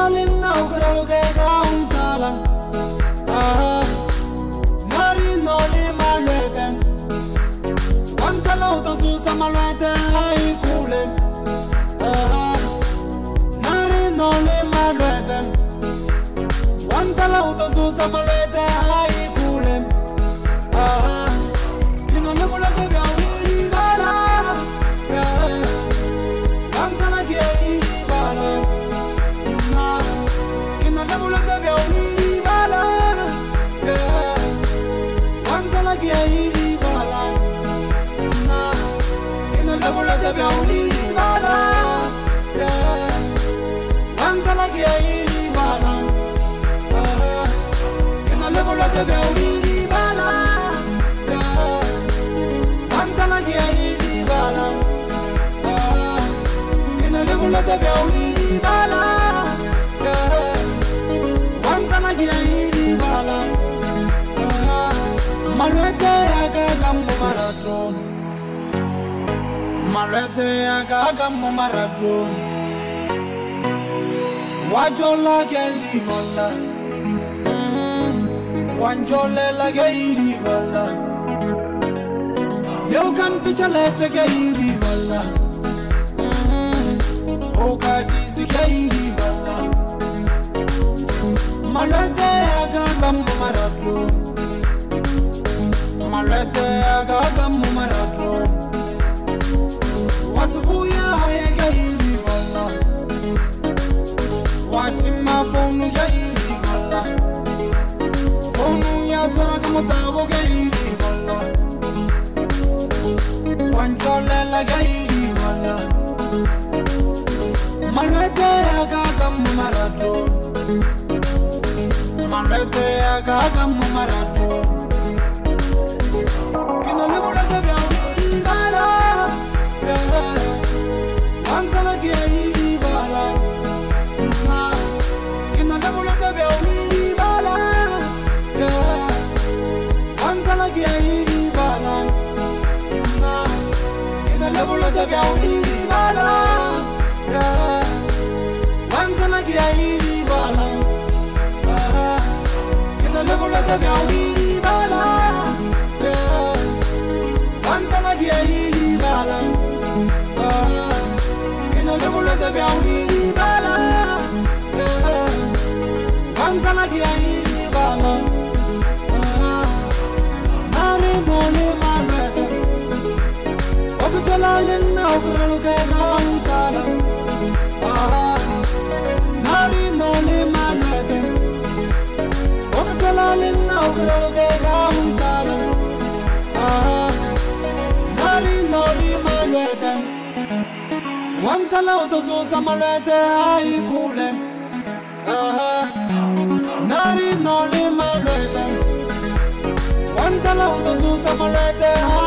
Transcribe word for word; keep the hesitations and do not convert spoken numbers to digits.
Kuchalalina ukroge kauntalan. Ah, nari no li maleten. Wantalau to su samalete ai kulen. Ah, nari no li maleten. Wantalau to su samalete ai kulen. Ah, kino le mula de biawi bala. Wantala ki ai bala. Malwete agagambo marathon, malwete agagambo marathon. Wajola geli mala, wanjole la geli mala. Yo kan pichale te geli mala, oka disi geli mala. Malwete agagambo marathon. Malwete agagambo marathon. Wasubuya hayageli wala. Watima phone geli wala. Phone ya tora kamotabo geli wala. Wanjole la geli wala. Malwete agagambo marathon. Malwete agagambo marathon. Kino le mula de biawi bala. Wantala ki ai bala. Kino le mula de biawi bala. Wantala ki ai bala. Kino le mula de biawi bala. Wantala ki ai bala. Kino le mula de biawi bala. Wantala ki ai bala. Kino le mula de biawi bala. Wantala ki ai bala. Nari mole malwete. Okuchalalina ukroge kauntalan. Nari mole malwete. Okuchalalina ukroge kauntalan. Nari nori malwete. Wantala to so samalwete ai kule. Nari nori malwete. Wantala to so samalwete.